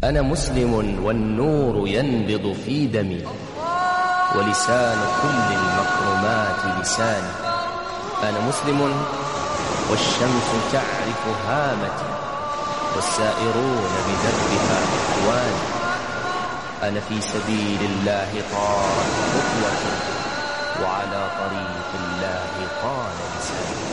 أنا مسلم والنور ينبض في دمي، ولسان كل المكرمات لساني. أنا مسلم والشمس تعرف هامتي، والسائرون بدربها إخواني. أنا في سبيل الله طارت خطوتي، وعلى طريق الله طال لساني.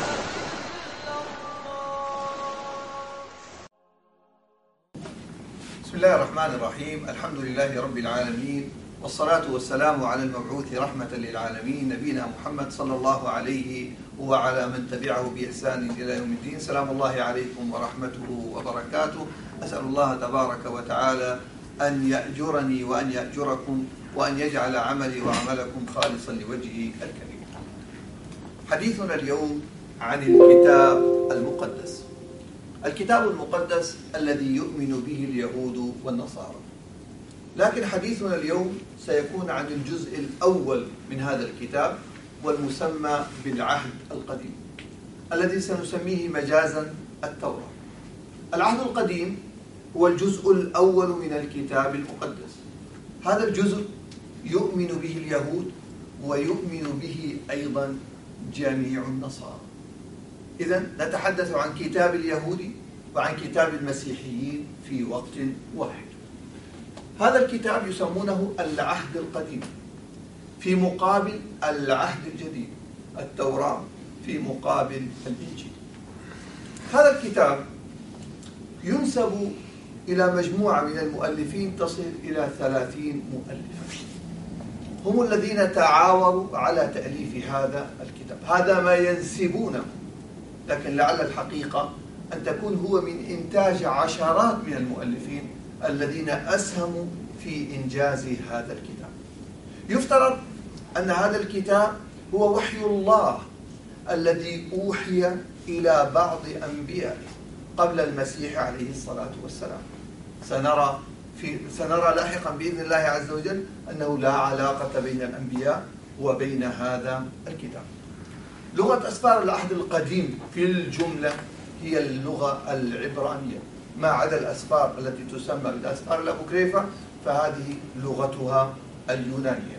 بسم الله الرحمن الرحيم. الحمد لله رب العالمين، والصلاة والسلام على المبعوث رحمة للعالمين نبينا محمد صلى الله عليه وعلى من تبعه بإحسان إلى يوم الدين. سلام الله عليكم ورحمته وبركاته. أسأل الله تبارك وتعالى أن يأجرني وأن يأجركم، وأن يجعل عملي وعملكم خالصا لوجهه الكريم. حديثنا اليوم عن الكتاب المقدس، الكتاب المقدس الذي يؤمن به اليهود والنصارى. لكن حديثنا اليوم سيكون عن الجزء الأول من هذا الكتاب، والمسمى بالعهد القديم، الذي سنسميه مجازا التوراة. العهد القديم هو الجزء الأول من الكتاب المقدس. هذا الجزء يؤمن به اليهود ويؤمن به أيضا جميع النصارى. إذن نتحدث عن كتاب اليهود وعن كتاب المسيحيين في وقت واحد. هذا الكتاب يسمونه العهد القديم في مقابل العهد الجديد، التوراة في مقابل الإنجيل. هذا الكتاب ينسب إلى مجموعة من المؤلفين تصل إلى 30 مؤلف، هم الذين تعاوروا على تأليف هذا الكتاب. هذا ما ينسبونه، لكن لعل الحقيقة أن تكون هو من إنتاج عشرات من المؤلفين الذين أسهموا في إنجاز هذا الكتاب. يفترض أن هذا الكتاب هو وحي الله الذي أوحي إلى بعض أنبيائه قبل المسيح عليه الصلاة والسلام. سنرى لاحقا بإذن الله عز وجل أنه لا علاقة بين الأنبياء وبين هذا الكتاب. لغة أسفار العهد القديم في الجملة هي اللغة العبرانية، ما عدا الأسفار التي تسمى بالأسفار الأبوكريفة فهذه لغتها اليونانية.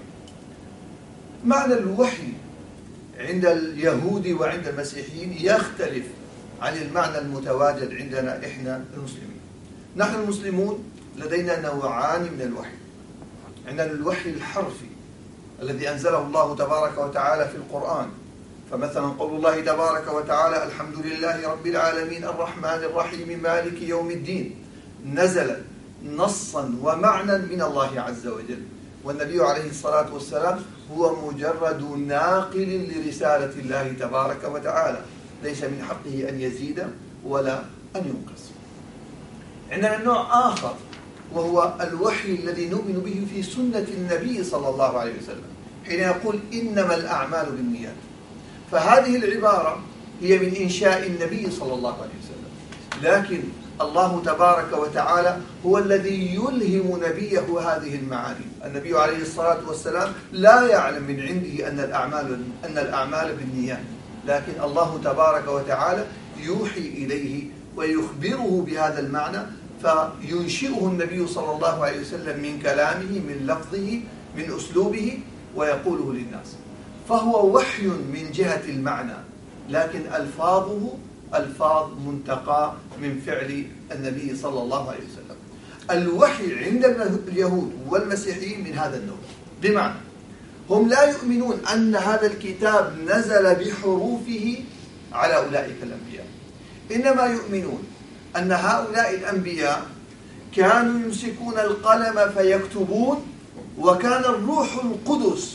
معنى الوحي عند اليهود وعند المسيحيين يختلف عن المعنى المتواجد عندنا إحنا المسلمين. نحن المسلمون لدينا نوعان من الوحي. عندنا الوحي الحرفي الذي أنزله الله تبارك وتعالى في القرآن، فمثلا قول الله تبارك وتعالى: الحمد لله رب العالمين الرحمن الرحيم مالك يوم الدين، نزل نصا ومعنى من الله عز وجل، والنبي عليه الصلاة والسلام هو مجرد ناقل لرسالة الله تبارك وتعالى، ليس من حقه أن يزيد ولا أن ينقص. عندنا نوع آخر وهو الوحي الذي نؤمن به في سنة النبي صلى الله عليه وسلم، حين يقول إنما الأعمال بالنيات. فهذه العبارة هي من إنشاء النبي صلى الله عليه وسلم، لكن الله تبارك وتعالى هو الذي يلهم نبيه هذه المعاني. النبي عليه الصلاة والسلام لا يعلم من عنده أن الأعمال بالنيات، لكن الله تبارك وتعالى يوحي إليه ويخبره بهذا المعنى، فينشئه النبي صلى الله عليه وسلم من كلامه، من لفظه، من أسلوبه، ويقوله للناس. فهو وحي من جهة المعنى، لكن ألفاظه ألفاظ منتقى من فعل النبي صلى الله عليه وسلم. الوحي عند اليهود والمسيحيين من هذا النوع، بمعنى هم لا يؤمنون أن هذا الكتاب نزل بحروفه على أولئك الأنبياء، إنما يؤمنون أن هؤلاء الأنبياء كانوا يمسكون القلم فيكتبون، وكان الروح القدس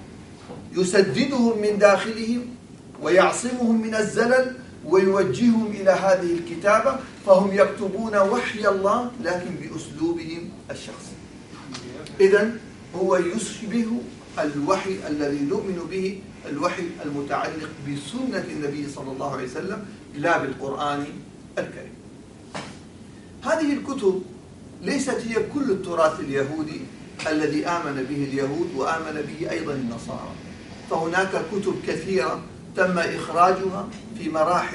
يسددهم من داخلهم ويعصمهم من الزلل ويوجههم إلى هذه الكتابة، فهم يكتبون وحي الله لكن بأسلوبهم الشخصي. إذن هو يشبه الوحي الذي نؤمن به، الوحي المتعلق بسنة النبي صلى الله عليه وسلم، لا بالقرآن الكريم. هذه الكتب ليست هي كل التراث اليهودي الذي آمن به اليهود وآمن به أيضا النصارى، فهناك كتب كثيرة تم إخراجها في مراحل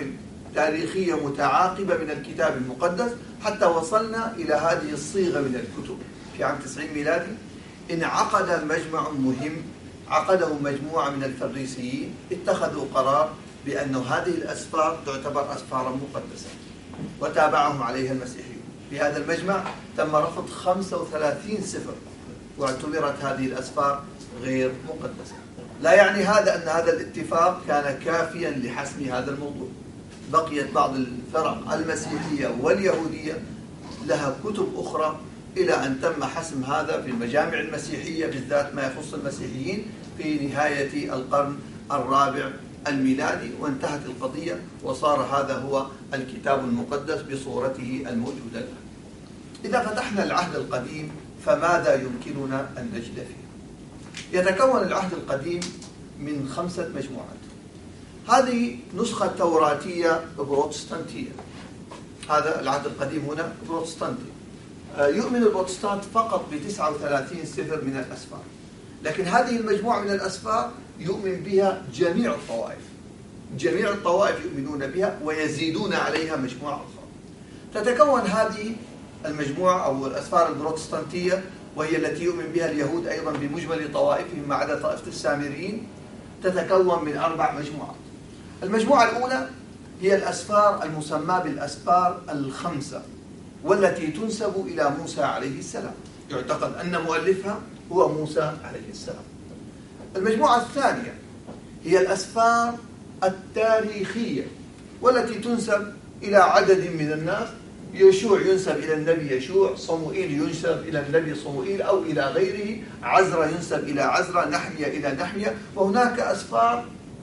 تاريخية متعاقبة من الكتاب المقدس حتى وصلنا إلى هذه الصيغة من الكتب. في عام 90 ميلادي انعقد مجمع مهم عقده مجموعة من الفريسيين، اتخذوا قرار بأن هذه الأسفار تعتبر أسفارا مقدسة، وتابعهم عليها المسيحيون. في هذا المجمع تم رفض 35 سفر، واعتبرت هذه الأسفار غير مقدسة. لا يعني هذا أن هذا الاتفاق كان كافيا لحسم هذا الموضوع. بقيت بعض الفرق المسيحية واليهودية لها كتب أخرى إلى أن تم حسم هذا في المجامع المسيحية، بالذات ما يخص المسيحيين، في نهاية القرن الرابع الميلادي، وانتهت القضية وصار هذا هو الكتاب المقدس بصورته الموجودة الآن. إذا فتحنا العهد القديم فماذا يمكننا أن نجد فيه؟ يتكون العهد القديم من 5 مجموعات. هذه نسخة توراتية بروتستانتية. هذا العهد القديم هنا بروتستانتي. يؤمن البروتستانت فقط ب39 سفر من الأسفار، لكن هذه المجموعة من الأسفار يؤمن بها جميع الطوائف. جميع الطوائف يؤمنون بها ويزيدون عليها مجموعة أخرى. تتكون هذه المجموعة أو الأسفار البروتستانتية، وهي التي يؤمن بها اليهود أيضا بمجمل طوائفهم ما عدا طائفة السامريين، تتكون من 4 مجموعات. المجموعة الأولى هي الأسفار المسمى بالأسفار ال5، والتي تنسب إلى موسى عليه السلام. يعتقد أن مؤلفها هو موسى عليه السلام. المجموعة الثانية هي الأسفار التاريخية، والتي تنسب إلى عدد من الناس. يشوع ينسب إلى النبي يشوع، صموئيل ينسب إلى النبي صموئيل أو إلى غيره، عزرا ينسب إلى عزرا، نحمية إلى نحمية. وهناك أسفار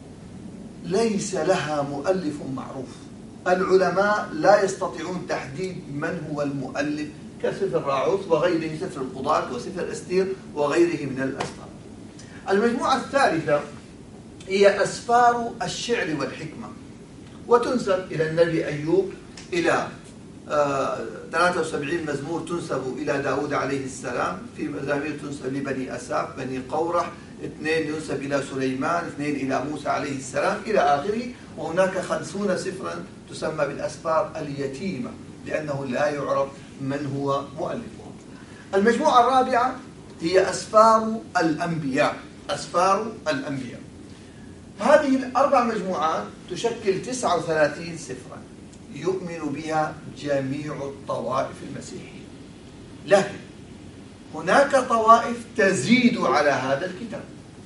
ليس لها مؤلف معروف. العلماء لا يستطيعون تحديد من هو المؤلف، كسفر راعوث وغيره، سفر القضاة وسفر استير وغيره من الأسفار. المجموعة الثالثة هي أسفار الشعر والحكمة، وتنسب إلى النبي أيوب، إلى 73 مزمور تنسب إلى داود عليه السلام، في مزامير تنسب لبني أساف، بني قورح، 2 ينسب إلى سليمان، 2 إلى موسى عليه السلام، إلى آخره. وهناك 50 سفرا تسمى بالأسفار اليتيمة، لأنه لا يعرف من هو مؤلفها. المجموعة الرابعة هي أسفار الأنبياء. أسفار الأنبياء هذه ال4 مجموعات تشكل 39 سفرا يؤمن بها جميع الطوائف المسيحية، لكن هناك طوائف تزيد على هذا الكتاب.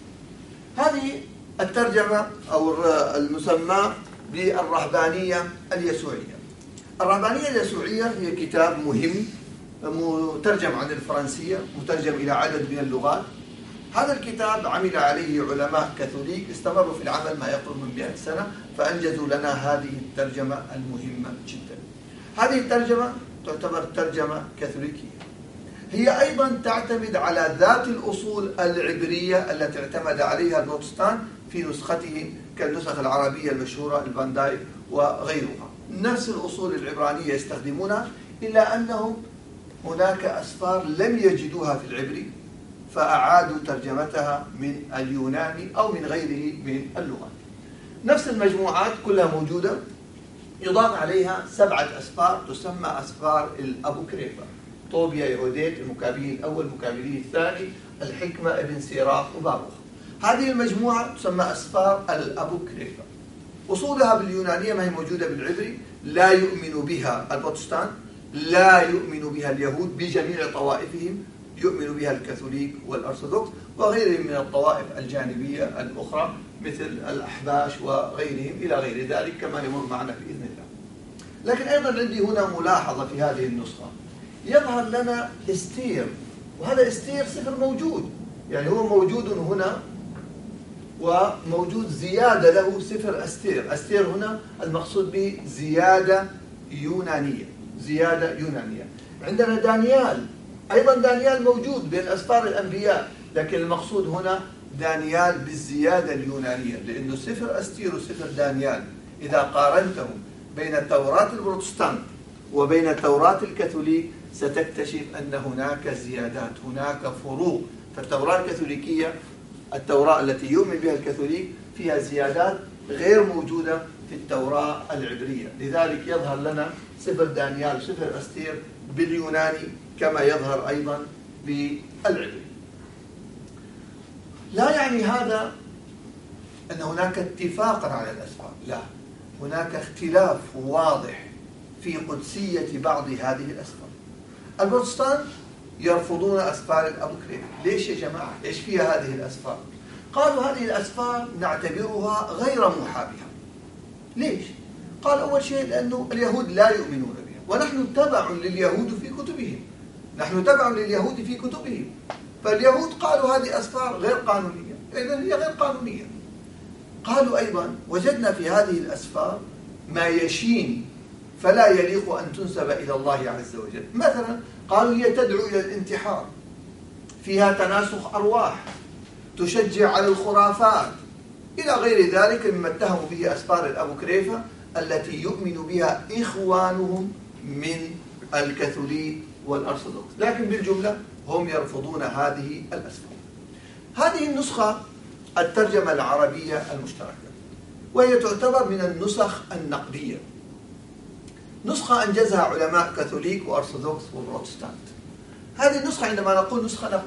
هذه الترجمة أو المسمى بالرهبانية اليسوعية. الرهبانية اليسوعية هي كتاب مهم مترجم عن الفرنسية، مترجم إلى عدد من اللغات. هذا الكتاب عمل عليه علماء كاثوليك استمروا في العمل ما يقرب من 100 سنة، فأنجزوا لنا هذه الترجمة المهمة جدا. هذه الترجمة تعتبر ترجمة كاثوليكية. هي أيضا تعتمد على ذات الأصول العبرية التي اعتمد عليها البروتستانت في نسختهم كالنسخ العربية المشهورة الفان دايك وغيرها. نفس الأصول العبرانية يستخدمونها، إلا أنهم هناك أسفار لم يجدوها في العبري فأعادوا ترجمتها من اليوناني أو من غيره من اللغات. نفس المجموعات كلها موجودة، يضاف عليها 7 أسفار تسمى أسفار الأبوكريفة: طوبيا، يهوديت، المكابيل الأول، المكابيلي الثاني، الحكمة، ابن سيراخ وباروخ. هذه المجموعة تسمى أسفار الأبوكريفة. أصولها باليونانية ما هي موجودة بالعبري، لا يؤمن بها البروتستانت، لا يؤمن بها اليهود بجميع طوائفهم، يؤمن بها الكاثوليك والأرثوذكس وغيرهم من الطوائف الجانبية الأخرى مثل الأحباش وغيرهم إلى غير ذلك كما يمر معنا بإذن الله. لكن أيضا عندي هنا ملاحظة في هذه النسخة. يظهر لنا استير، وهذا استير سفر موجود، يعني هو موجود هنا وموجود زيادة له سفر أستير. أستير هنا المقصود به زيادة يونانية، زيادة يونانية. عندنا دانيال، أيضا دانيال موجود بين أسفار الأنبياء، لكن المقصود هنا دانيال بالزيادة اليونانية، لأنه سفر أستير وسفر دانيال إذا قارنتهم بين توراة البروتستانت وبين توراة الكاثوليك ستكتشف أن هناك زيادات، هناك فروق. فالتوراة الكاثوليكية، التوراة التي يؤمن بها الكاثوليك، فيها زيادات غير موجودة في التوراة العبرية. لذلك يظهر لنا سفر دانيال وسفر أستير باليوناني كما يظهر أيضا بالعبري. لا يعني هذا أن هناك اتفاقا على الأسفار، لا، هناك اختلاف واضح في قدسية بعض هذه الأسفار. البروتستانت يرفضون أسفار الأبوكريفة. ليش يا جماعة؟ ليش فيها هذه الأسفار؟ قالوا هذه الأسفار نعتبرها غير موحى بها. ليش؟ قال أول شيء لأنه اليهود لا يؤمنون بها، ونحن تبع لليهود في كتبهم، نحن تبع لليهود في كتبهم، فاليهود قالوا هذه أسفار غير قانونية، إذن هي غير قانونية. قالوا أيضا وجدنا في هذه الأسفار ما يشين فلا يليق أن تنسب إلى الله عز وجل. مثلا قالوا هي تدعو إلى الانتحار، فيها تناسخ أرواح، تشجع على الخرافات، إلى غير ذلك مما اتهموا به أسفار الأبوكريفة التي يؤمن بها إخوانهم من الكاثوليك والأرثوذكس. لكن بالجملة هم يرفضون هذه الأسفار. هذه النسخة الترجمة العربية المشتركة، وهي تعتبر من النسخ النقدية، نسخة أنجزها علماء كاثوليك وأرثوذكس وبروتستانت. هذه النسخة عندما نقول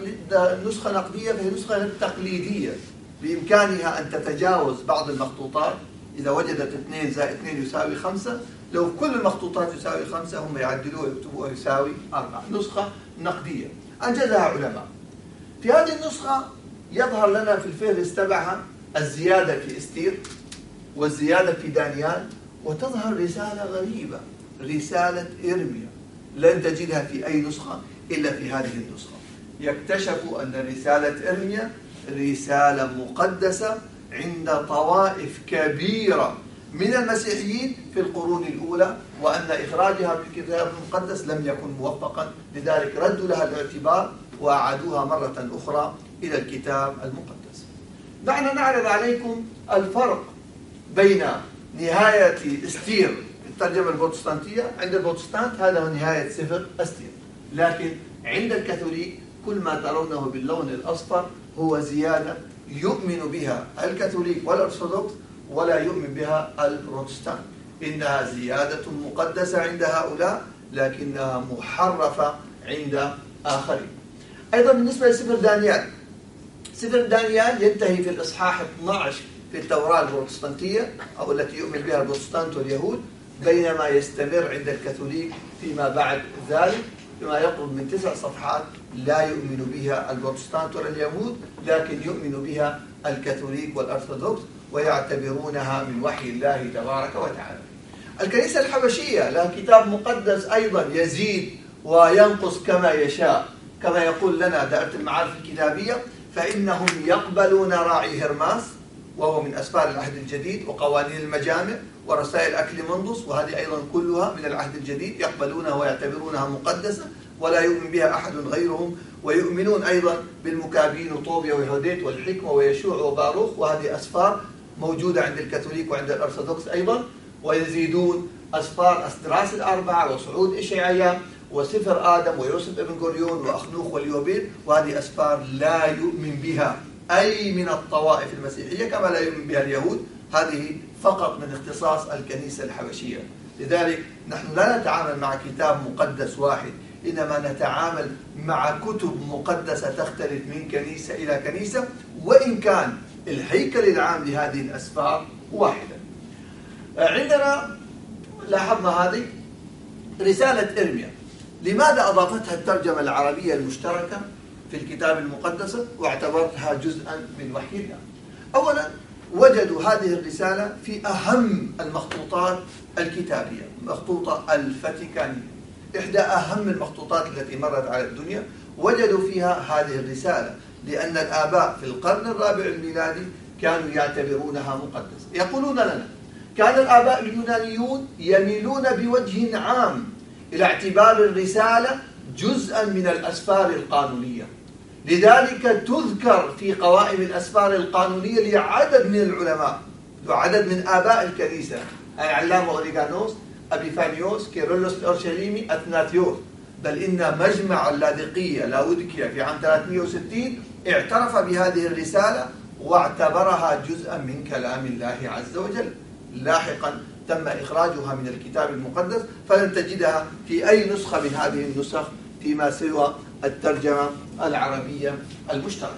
نسخة نقدية فهي نسخة غير تقليدية، بإمكانها أن تتجاوز بعض المخطوطات. إذا وجدت 2 زائد 2 يساوي 5، لو كل المخطوطات يساوي 5 هم يعدلوها ويكتبوها يساوي 4. نسخة نقدية أنجزها علماء. في هذه النسخة يظهر لنا في الفهرس تبعها الزيادة في أستير والزيادة في دانيال، وتظهر رسالة غريبة، رسالة إرميا، لن تجدها في أي نسخة إلا في هذه النسخة. يكتشف أن رسالة إرميا رسالة مقدسة عند طوائف كبيرة من المسيحيين في القرون الأولى، وأن إخراجها من الكتاب المقدس لم يكن موفقا، لذلك ردوا لها الاعتبار وأعادوها مرة أخرى إلى الكتاب المقدس. دعنا نعرض عليكم الفرق بين نهاية أستير في الترجمة البروتستانتية. عند البروتستانت هذا هو نهاية سفر أستير، لكن عند الكاثوليك كل ما ترونه باللون الأصفر هو زيادة يؤمن بها الكاثوليك والأرثوذكس ولا يؤمن بها البروتستانت. إنها زيادة مقدسة عند هؤلاء لكنها محرفة عند آخرين. أيضا بالنسبة لسفر دانيال، سفر دانيال ينتهي في الإصحاح 12 في التوراة البروتستانتية أو التي يؤمن بها البروتستانت واليهود، بينما يستمر عند الكاثوليك فيما بعد ذلك بما يقرب من 9 صفحات لا يؤمن بها البروتستانت ولا اليهود، لكن يؤمن بها الكاثوليك والأرثوذكس ويعتبرونها من وحي الله تبارك وتعالى. الكنيسة الحبشية لها كتاب مقدس أيضا يزيد وينقص كما يشاء، كما يقول لنا دائرة المعارف الكتابية، فإنهم يقبلون راعي هرماس وهو من أسفار العهد الجديد، وقوانين المجامع ورسائل أكليمندس، وهذه أيضا كلها من العهد الجديد، يقبلونها ويعتبرونها مقدسة ولا يؤمن بها أحد غيرهم. ويؤمنون أيضا بالمكابين وطوبيا ويهوديت والحكمة ويشوع وباروخ، وهذه أسفار موجودة عند الكاثوليك وعند الأرثوذكس أيضا. ويزيدون أسفار أسدراس الأربعة وصعود إشعياء وسفر آدم ويوسف ابن غوريون وأخنوخ واليوبيل، وهذه أسفار لا يؤمن بها أي من الطوائف المسيحية كما لا يؤمن بها اليهود. هذه فقط من اختصاص الكنيسة الحبشية. لذلك نحن لا نتعامل مع كتاب مقدس واحد، إنما نتعامل مع كتب مقدسة تختلف من كنيسة إلى كنيسة، وإن كان الهيكل العام لهذه الأسفار واحدا. عندنا لاحظنا هذه رسالة إرميا، لماذا أضافتها الترجمة العربية المشتركة في الكتاب المقدس واعتبرتها جزءا من وحي الله؟ أولا وجدوا هذه الرسالة في أهم المخطوطات الكتابية، مخطوطة الفاتيكانية، إحدى أهم المخطوطات التي مرت على الدنيا. وجدوا فيها هذه الرسالة لأن الآباء في القرن الرابع الميلادي كانوا يعتبرونها مقدسة. يقولون لنا كان الآباء اليونانيون يميلون بوجه عام إلى اعتبار الرسالة جزءا من الأسفار القانونية، لذلك تذكر في قوائم الأسفار القانونية لعدد من العلماء وعدد من آباء الكنيسة، العلامة أوريغانوس، أبيفانيوس، كيرلس الأورشليمي، أثناثيوس، بل إن مجمع اللاذقية لاوديكيا في عام 360 اعترف بهذه الرسالة واعتبرها جزءا من كلام الله عز وجل. لاحقا تم إخراجها من الكتاب المقدس، فلن تجدها في أي نسخة من هذه النسخ فيما سوى الترجمة العربية المشتركة.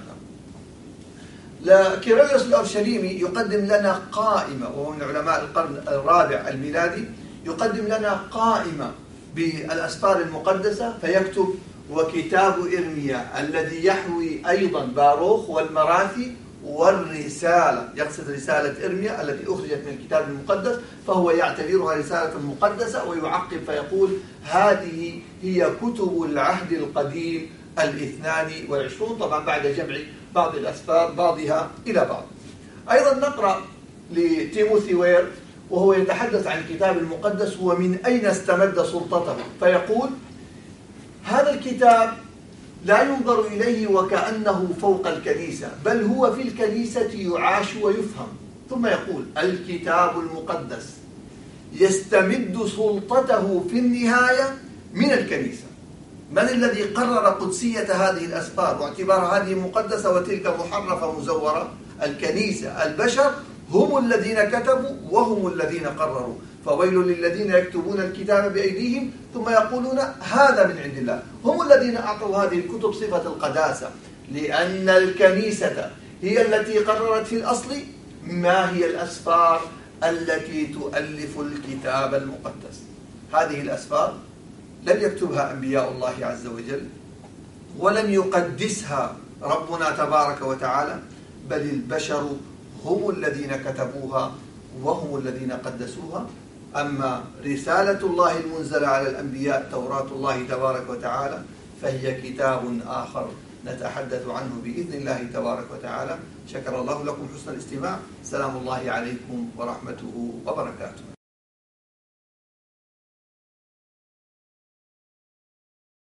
كيرلس الأورشليمي يقدم لنا قائمة، وهو من علماء القرن الرابع الميلادي، يقدم لنا قائمة بالأسفار المقدسة فيكتب: وكتاب إرميا الذي يحوي أيضا باروخ والمراثي والرسالة، يقصد رسالة إرميا التي أخرجت من الكتاب المقدس، فهو يعتبرها رسالة مقدسة ويعقب فيقول: هذه هي كتب العهد القديم 22، طبعا بعد جمع بعض الأسفار بعضها إلى بعض. أيضا نقرأ لتيموثي وير وهو يتحدث عن الكتاب المقدس ومن أين استمد سلطته، فيقول: هذا الكتاب لا ينظر إليه وكأنه فوق الكنيسة، بل هو في الكنيسة يعاش ويفهم. ثم يقول: الكتاب المقدس يستمد سلطته في النهاية من الكنيسة. من الذي قرر قدسية هذه الأسفار واعتبار هذه مقدسة وتلك محرفة مزورة؟ الكنيسة. البشر هم الذين كتبوا وهم الذين قرروا. فويل للذين يكتبون الكتاب بأيديهم ثم يقولون هذا من عند الله. هم الذين أعطوا هذه الكتب صفة القداسة، لأن الكنيسة هي التي قررت في الأصل ما هي الأسفار التي تؤلف الكتاب المقدس. هذه الأسفار لم يكتبها أنبياء الله عز وجل، ولم يقدسها ربنا تبارك وتعالى، بل البشر هم الذين كتبوها وهم الذين قدسوها. أما رسالة الله المنزلة على الأنبياء توراة الله تبارك وتعالى فهي كتاب آخر نتحدث عنه بإذن الله تبارك وتعالى. شكر الله لكم حسن الاستماع. سلام الله عليكم ورحمته وبركاته.